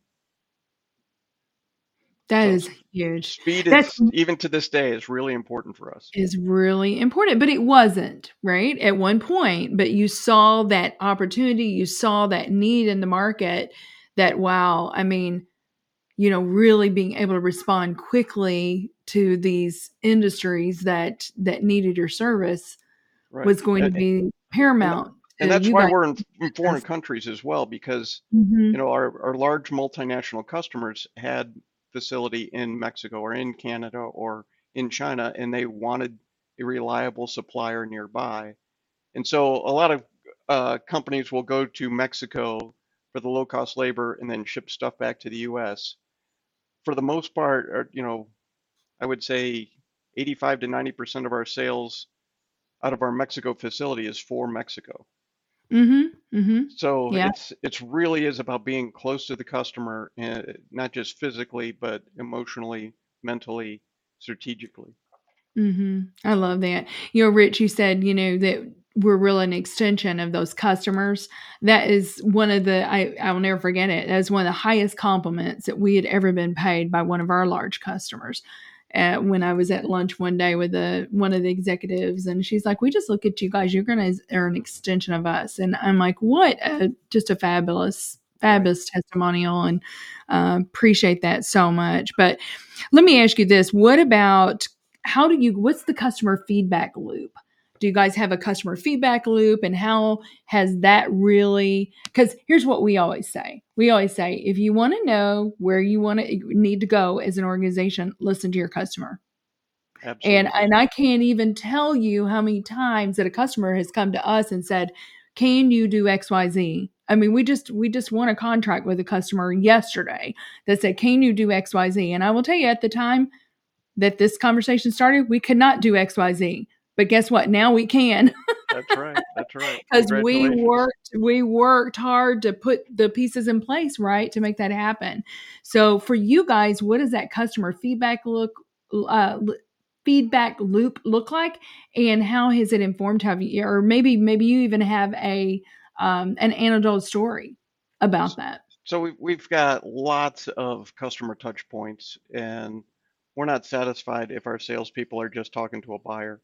That
So
is huge.
speed
That's
is, even to this day, is really important for us.
is really important, but it wasn't, right? At one point, but you saw that opportunity, you saw that need in the market that, wow, I mean, you know, really being able to respond quickly to these industries that that needed your service
Right.
was going to
And,
be
and,
paramount
and
to
that's
you
why
guys.
we're in, in foreign countries as well, because,
Mm-hmm.
you know, our, our large multinational customers had facility in Mexico or in Canada or in China, and they wanted a reliable supplier nearby. And so a lot of uh, companies will go to Mexico for the low cost labor and then ship stuff back to the U S. For the most part, or, you know, I would say eighty-five to ninety percent of our sales out of our Mexico facility is for Mexico.
Mm-hmm. Mm-hmm.
So
Yeah.
it's it's really is about being close to the customer, and not just physically, but emotionally, mentally, strategically.
Mm-hmm. I love that. You know, Rich, you said, you know, that we're really an extension of those customers. That is one of the, I, I will never forget it. That is one of the highest compliments that we had ever been paid by one of our large customers. Uh, when I was at lunch one day with a, one of the executives, and she's like, we just look at you guys, you're going to are an extension of us. And I'm like, what? A, just a fabulous, fabulous right. testimonial, and uh, appreciate that so much. But let me ask you this. What about, how do you, what's the customer feedback loop? Do you guys have a customer feedback loop, and how has that really, because here's what we always say. We always say, if you want to know where you want to need to go as an organization, listen to your customer.
Absolutely.
And, and I can't even tell you how many times that a customer has come to us and said, can you do X Y Z? I mean, we just, we just won a contract with a customer yesterday that said, can you do X Y Z? And I will tell you, at the time that this conversation started, we could not do X Y Z. But guess what? Now we can.
That's right. That's right.
Because we worked, we worked hard to put the pieces in place, right, to make that happen. So for you guys, what does that customer feedback look, uh, feedback loop look like, and how has it informed? Have you, or maybe, maybe you even have a um, an anecdotal story about that?
So we've we've got lots of customer touch points, and we're not satisfied if our salespeople are just talking to a buyer.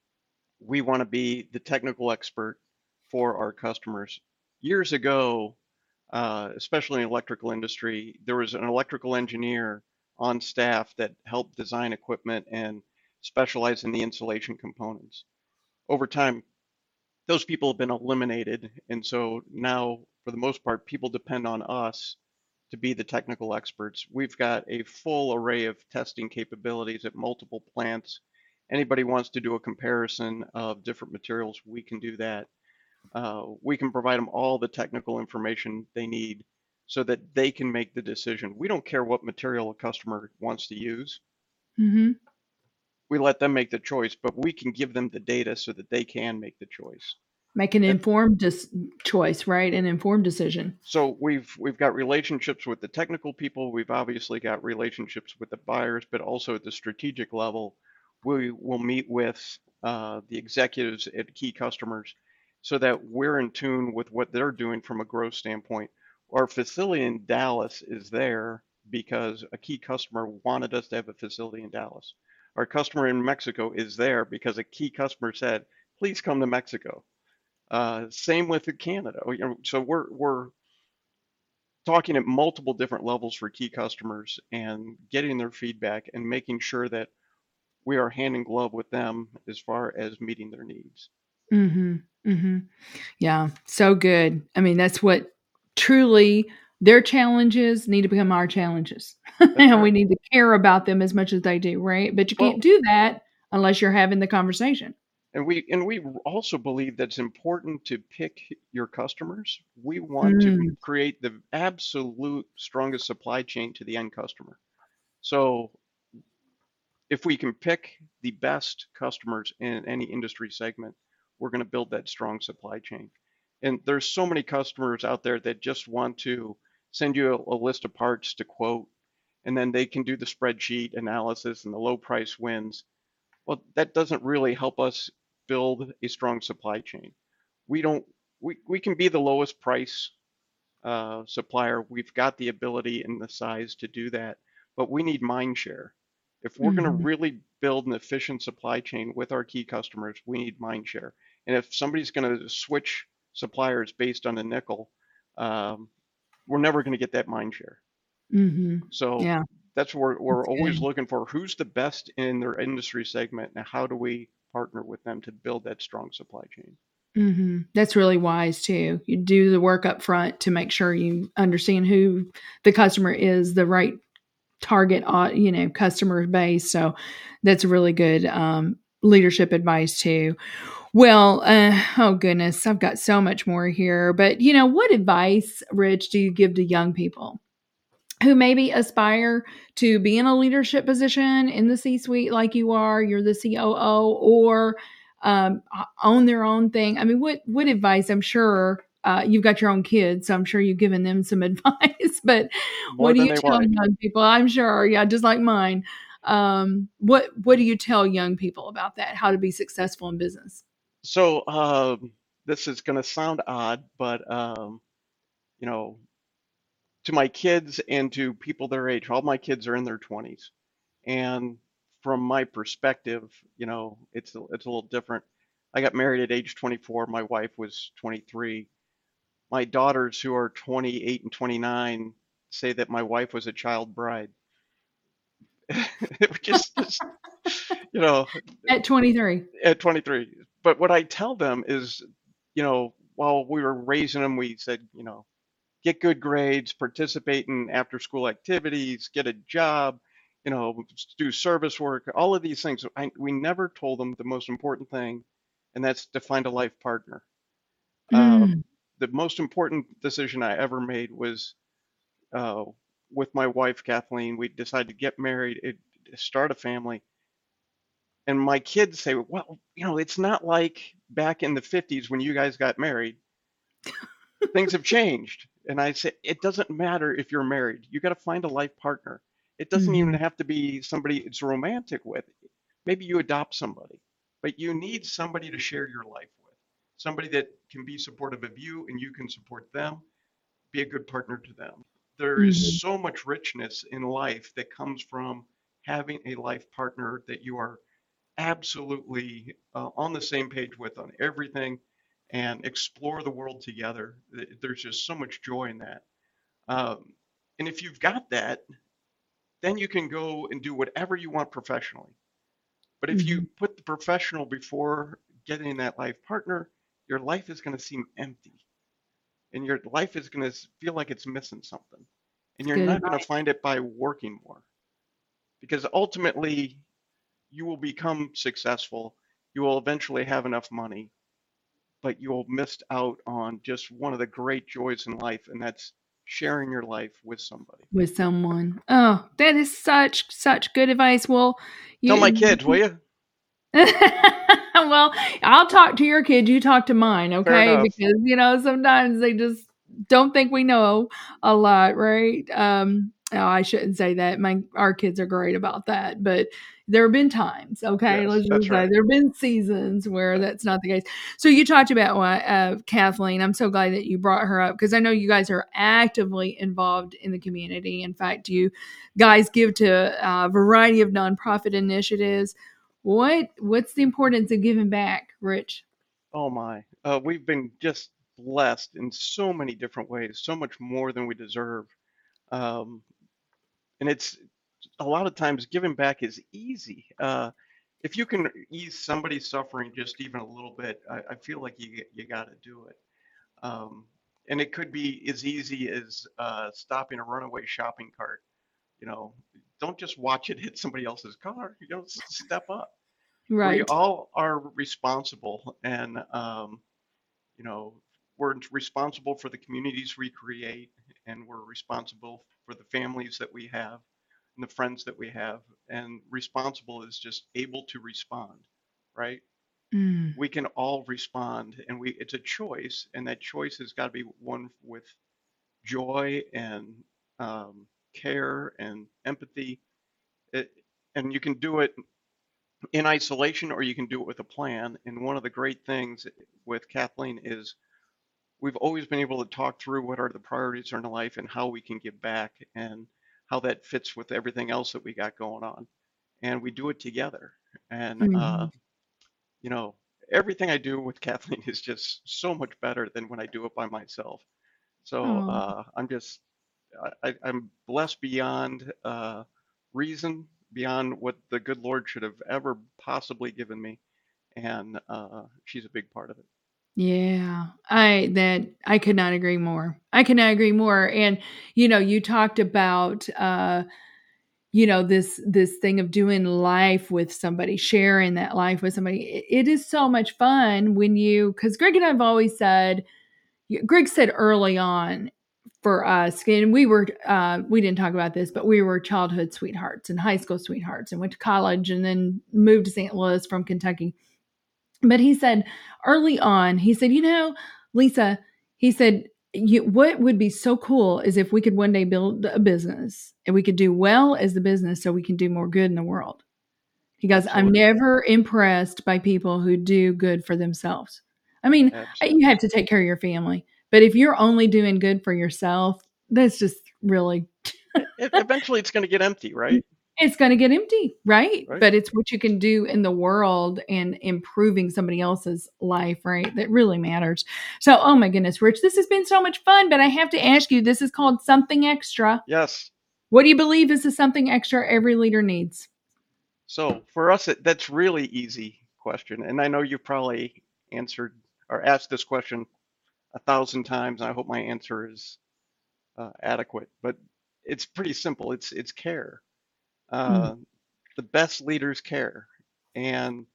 We want to be the technical expert for our customers. Years ago, uh, especially in the electrical industry, there was an electrical engineer on staff that helped design equipment and specialize in the insulation components. Over time, those people have been eliminated, and so now, for the most part, people depend on us to be the technical experts. We've got a full array of testing capabilities at multiple plants. Anybody wants to do a comparison of different materials, we can do that. Uh, we can provide them all the technical information they need so that they can make the decision. We don't care what material a customer wants to use.
Mm-hmm.
We let them make the choice, but we can give them the data so that they can make the choice.
Make an informed dis- choice, right? An informed decision.
So we've we've got relationships with the technical people. We've obviously got relationships with the buyers, but also at the strategic level, we will meet with uh, the executives at key customers so that we're in tune with what they're doing from a growth standpoint. Our facility in Dallas is there because a key customer wanted us to have a facility in Dallas. Our customer in Mexico is there because a key customer said, please come to Mexico. Uh, same with Canada. You know, so we're we're talking at multiple different levels for key customers and getting their feedback and making sure that we are hand in glove with them as far as meeting their needs.
Mm-hmm. Mm-hmm. Yeah. So good. I mean, that's what truly their challenges need to become our challenges. And
That's
we
right.
need to care about them as much as they do, right? But you can't
Well,
do that unless you're having the conversation.
and we and we also believe that it's important to pick your customers. We want to
Mm,
create the absolute strongest supply chain to the end customer. So if we can pick the best customers in any industry segment, we're going to build that strong supply chain. And there's so many customers out there that just want to send you a, a list of parts to quote, and then they can do the spreadsheet analysis and the low price wins. Well, that doesn't really help us build a strong supply chain. We don't, we, we can be the lowest price uh, supplier. We've got the ability and the size to do that, but we need mind share. If we're going to
mhm,
really build an efficient supply chain with our key customers, we need mind share. And if somebody's going to switch suppliers based on a nickel, um, we're never going to get that mind share.
mhm.
So
Yeah,
that's where we're
that's
always
good.
looking for who's the best in their industry segment and how do we partner with them to build that strong supply chain.
Hmm. That's really wise too. You do the work up front to make sure you understand who the customer is, the right target, au- you know, customer base. So that's really good um, leadership advice too. Well, uh, oh goodness, I've got so much more here. But you know, what advice, Rich, do you give to young people who maybe aspire to be in a leadership position in the C-suite like you are? You're the C O O, or um, own their own thing. I mean, what what advice? I'm sure uh, you've got your own kids, so I'm sure you've given them some advice. But
More
what do
than
you
they
tell
like.
young people? I'm sure, yeah, just like mine. Um, what what do you tell young people about that? How to be successful in business?
So um, this is going to sound odd, but um, you know, to my kids and to people their age, all my kids are in their twenties. And from my perspective, you know, it's a, it's a little different. I got married at age twenty-four. My wife was twenty-three. My daughters, who are twenty-eight and twenty-nine, say that my wife was a child bride. It was just, just, you know,
At twenty-three.
at twenty-three. But what I tell them is, you know, while we were raising them, we said, you know, get good grades, participate in after school activities, get a job, you know, do service work, all of these things. I, we never told them the most important thing, and that's to find a life partner. Uh,
Mm,
the most important decision I ever made was uh, with my wife, Kathleen. We decided to get married, it, start a family. And my kids say, well, you know, it's not like back in the fifties when you guys got married. Things have changed. And I say, it doesn't matter if you're married. You got to find a life partner. It doesn't even
mhm,
have to be somebody it's romantic with. Maybe you adopt somebody, but you need somebody to share your life with, somebody that can be supportive of you and you can support them, be a good partner to them. There is
mhm,
so much richness in life that comes from having a life partner that you are absolutely uh, on the same page with on everything and explore the world together. There's just so much joy in that. Um, and if you've got that, then you can go and do whatever you want professionally. But if you
mhm.
put the professional before getting that life partner, your life is going to seem empty and your life is going to feel like it's missing something. And
It's
you're
good
not going to
advice.
find it by working more because ultimately you will become successful. You will eventually have enough money, but you'll miss out on just one of the great joys in life, and that's sharing your life with somebody.
With someone. Oh, that is such such good advice. Well,
Tell my
you
kids, will you?
well, I'll talk to your kid, you talk to mine,
Fair
okay?
enough.
Because, you know, sometimes they just don't think we know a lot, right? Um, Oh, I shouldn't say that. My our kids are great about that, but there have been times, okay,
Yes,
let's just
that's
say
right.
there have been seasons where
Right.
that's not the case. So you talked about uh, Kathleen. I'm so glad that you brought her up because I know you guys are actively involved in the community. In fact, you guys give to a variety of nonprofit initiatives. What what's the importance of giving back, Rich?
Oh my. Uh, we've been just blessed in so many different ways, so much more than we deserve. Um, and it's a lot of times giving back is easy. Uh, if you can ease somebody's suffering just even a little bit, I, I feel like you you got to do it. Um, and it could be as easy as uh, stopping a runaway shopping cart. You know, don't just watch it hit somebody else's car. You know, s- step up. We
Right.
all are responsible, and um, you know, we're responsible for the communities we create, and we're responsible for the families that we have and the friends that we have. And responsible is just able to respond, right?
Mm.
We can all respond, and we it's a choice, and that choice has got to be one with joy and um, care and empathy. It, and you can do it in isolation, or you can do it with a plan. And one of the great things with Kathleen is we've always been able to talk through what are the priorities in our life and how we can give back and how that fits with everything else that we got going on. And we do it together. And, uh,
Mhm.
you know, everything I do with Kathleen is just so much better than when I do it by myself. So
Oh,
uh, I'm just, I, I'm blessed beyond uh, reason, beyond what the good Lord should have ever possibly given me. And uh, she's a big part of it.
yeah. I that I could not agree more. I could not agree more. And you know, you talked about uh, you know, this this thing of doing life with somebody, sharing that life with somebody. It, it is so much fun when you because Greg and I've always said, Greg said early on for us, and we were uh, we didn't talk about this, but we were childhood sweethearts and high school sweethearts, and went to college, and then moved to Saint Louis from Kentucky. But he said early on, he said, you know, Lisa, he said, you, what would be so cool is if we could one day build a business and we could do well as the business so we can do more good in the world. He goes, I'm
Absolutely.
never impressed by people who do good for themselves. I mean, you
Absolutely.
have to take care of your family, but if you're only doing good for yourself, that's just really
It, it, eventually, it's going to get empty, right?
it's going to get empty, right?
Right.
But it's what you can do in the world and improving somebody else's life, right? That really matters. So, oh my goodness, Rich, this has been so much fun, but I have to ask you, this is called something extra.
Yes.
What do you believe is the something extra every leader needs?
So for us, it, that's really easy question, and I know you've probably answered or asked this question a thousand times, and I hope my answer is uh, adequate. But it's pretty simple. It's it's care.
Mm,
Uh, the best leaders care, and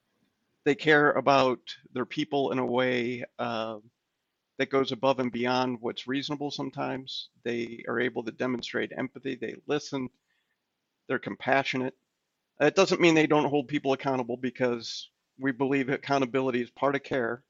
they care about their people in a way uh, that goes above and beyond what's reasonable. Sometimes they are able to demonstrate empathy. They listen. They're compassionate. It doesn't mean they don't hold people accountable because we believe accountability is part of care.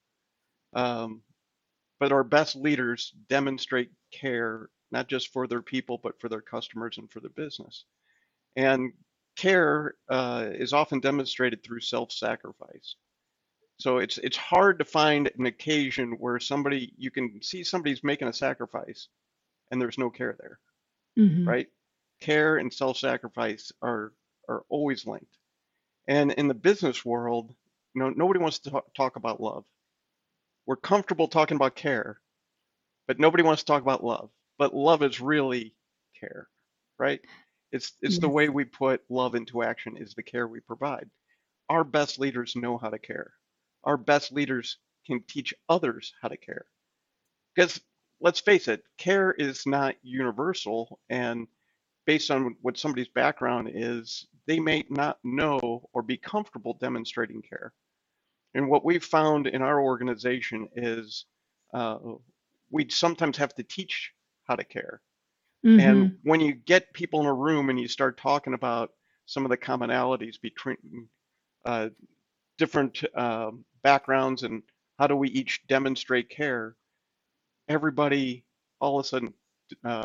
Um, but our best leaders demonstrate care not just for their people, but for their customers and for their business. And care uh, is often demonstrated through self-sacrifice. So it's it's hard to find an occasion where somebody you can see somebody's making a sacrifice and there's no care there,
hmm
right? Care and self-sacrifice are are always linked. And in the business world, you know, nobody wants to talk, talk about love. We're comfortable talking about care, but nobody wants to talk about love. But love is really care, right? It's it's the
Yes.
way we put love into action is the care we provide. Our best leaders know how to care. Our best leaders can teach others how to care. Because let's face it, care is not universal, and based on what somebody's background is, they may not know or be comfortable demonstrating care. And what we've found in our organization is uh, we sometimes have to teach how to care. And
hmm
when you get people in a room and you start talking about some of the commonalities between uh, different uh, backgrounds and how do we each demonstrate care, everybody all of a sudden uh,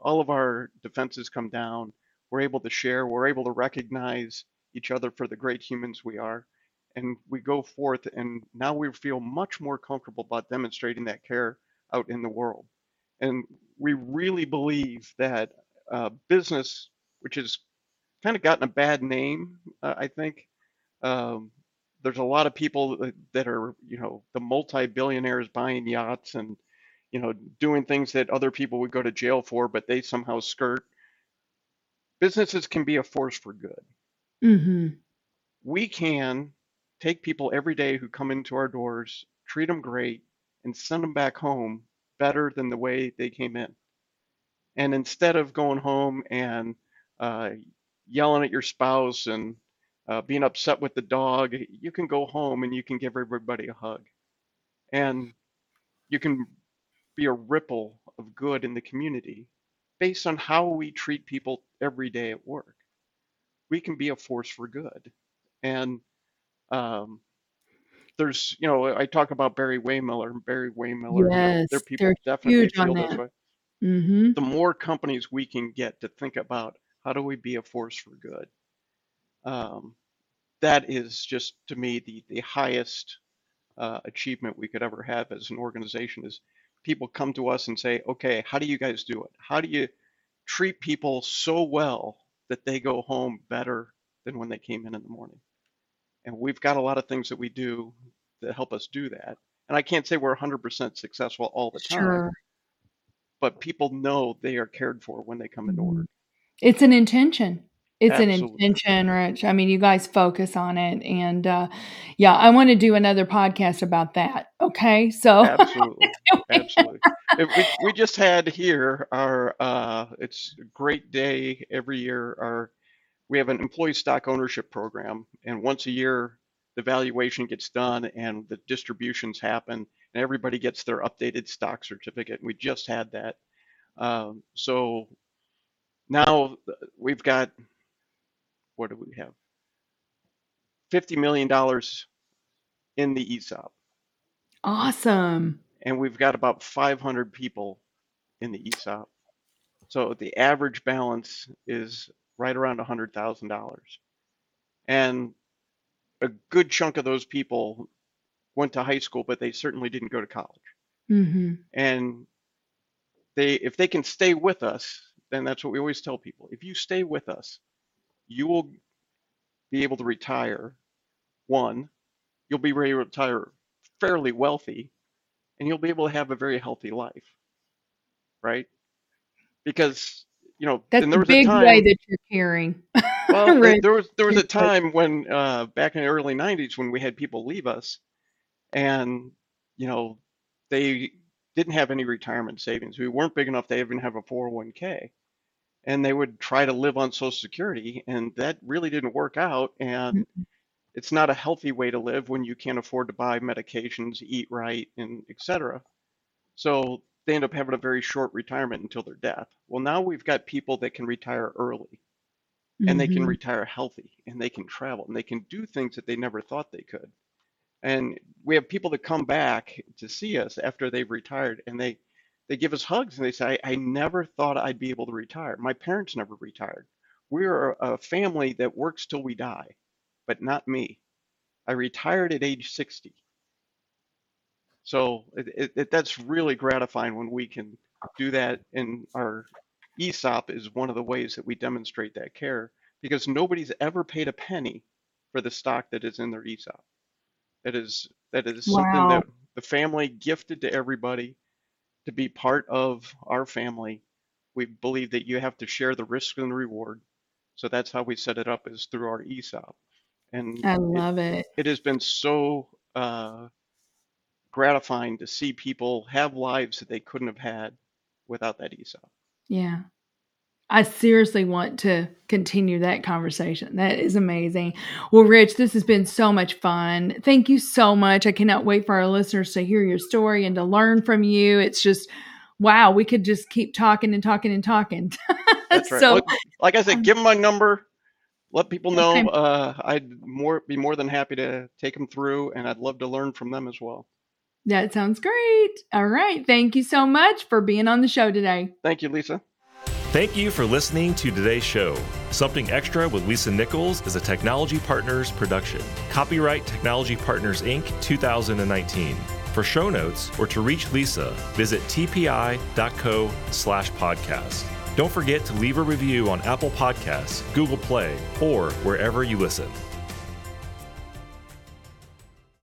all of our defenses come down. We're able to share. We're able to recognize each other for the great humans we are. And we go forth, and now we feel much more comfortable about demonstrating that care out in the world. And we really believe that uh, business, which has kind of gotten a bad name, uh, I think, um, there's a lot of people that, that are, you know, the multi-billionaires buying yachts and, you know, doing things that other people would go to jail for, but they somehow skirt. Businesses can be a force for good.
Mm-hmm.
We can take people every day who come into our doors, treat them great, and send them back home better than the way they came in. And instead of going home and uh, yelling at your spouse and uh, being upset with the dog, you can go home and you can give everybody a hug. And you can be a ripple of good in the community based on how we treat people every day at work. We can be a force for good. And um, there's, you know, I talk about Barry Waymiller and Barry Waymiller, you know,
Yes,
there are people
they're
definitely
huge on
feel this
that.
way.
Mm-hmm.
The more companies we can get to think about how do we be a force for good, um, that is just, to me, the, the highest uh, achievement we could ever have as an organization is people come to us and say, okay, how do you guys do it? How do you treat people so well that they go home better than when they came in in the morning? And we've got a lot of things that we do that help us do that. And I can't say we're one hundred percent successful all the time,
Sure.
but people know they are cared for when they come into
Mhm.
work.
It's an intention. It's an
Absolutely.
intention, Rich. I mean, you guys focus on it. And uh, yeah, I want to do another podcast about that. Okay. So
Absolutely. Absolutely. If we, we just had here our, uh, it's a great day every year. Our, we have an employee stock ownership program, and once a year, the valuation gets done and the distributions happen, and everybody gets their updated stock certificate. We just had that. Um, so now we've got, what do we have? fifty million dollars in the E S O P,
awesome.
and we've got about five hundred people in the E S O P. So the average balance is right around one hundred thousand dollars. And a good chunk of those people went to high school, but they certainly didn't go to college.
Mm-hmm.
And they, if they can stay with us, then that's what we always tell people. If you stay with us, you will be able to retire. One, you'll be ready to retire fairly wealthy, and you'll be able to have a very healthy life, right? Because, you know,
That's
and
a
there was a
big way
time,
that you're carrying.
well,
Rich.
there was there was a time when uh, back in the early nineties when we had people leave us, and you know, they didn't have any retirement savings. We weren't big enough to even have a four oh one k, and they would try to live on Social Security, and that really didn't work out. And it's not a healthy way to live when you can't afford to buy medications, eat right, and et cetera. So they end up having a very short retirement until their death. Well, now we've got people that can retire early, and they can
Mhm.
retire healthy, and they can travel, and they can do things that they never thought they could. And we have people that come back to see us after they've retired, and they they give us hugs and they say, I, I never thought I'd be able to retire. My parents never retired. We're a family that works till we die, but not me. I retired at age sixty. So it, it, that's really gratifying when we can do that. And our E S O P is one of the ways that we demonstrate that care, because nobody's ever paid a penny for the stock that is in their E S O P. That is that is something
Wow.
that the family gifted to everybody to be part of our family. We believe that you have to share the risk and the reward. So that's how we set it up, is through our E S O P. And
I
it,
love it.
it has been so uh, gratifying to see people have lives that they couldn't have had without that E S O P.
Yeah. I seriously want to continue that conversation. That is amazing. Well, Rich, this has been so much fun. Thank you so much. I cannot wait for our listeners to hear your story and to learn from you. It's just, wow, we could just keep talking and talking and talking.
That's right.
So,
Like, like I said,
um,
give them my number. Let people know.
okay.
Uh, I'd more be more than happy to take them through, and I'd love to learn from them as well.
That sounds great. All right. Thank you so much for being on the show today.
Thank you, Lisa.
Thank you for listening to today's show. Something Extra with Lisa Nichols is a Technology Partners production. Copyright Technology Partners, Incorporated two thousand nineteen. For show notes or to reach Lisa, visit tpi.co slash podcast. Don't forget to leave a review on Apple Podcasts, Google Play, or wherever you listen.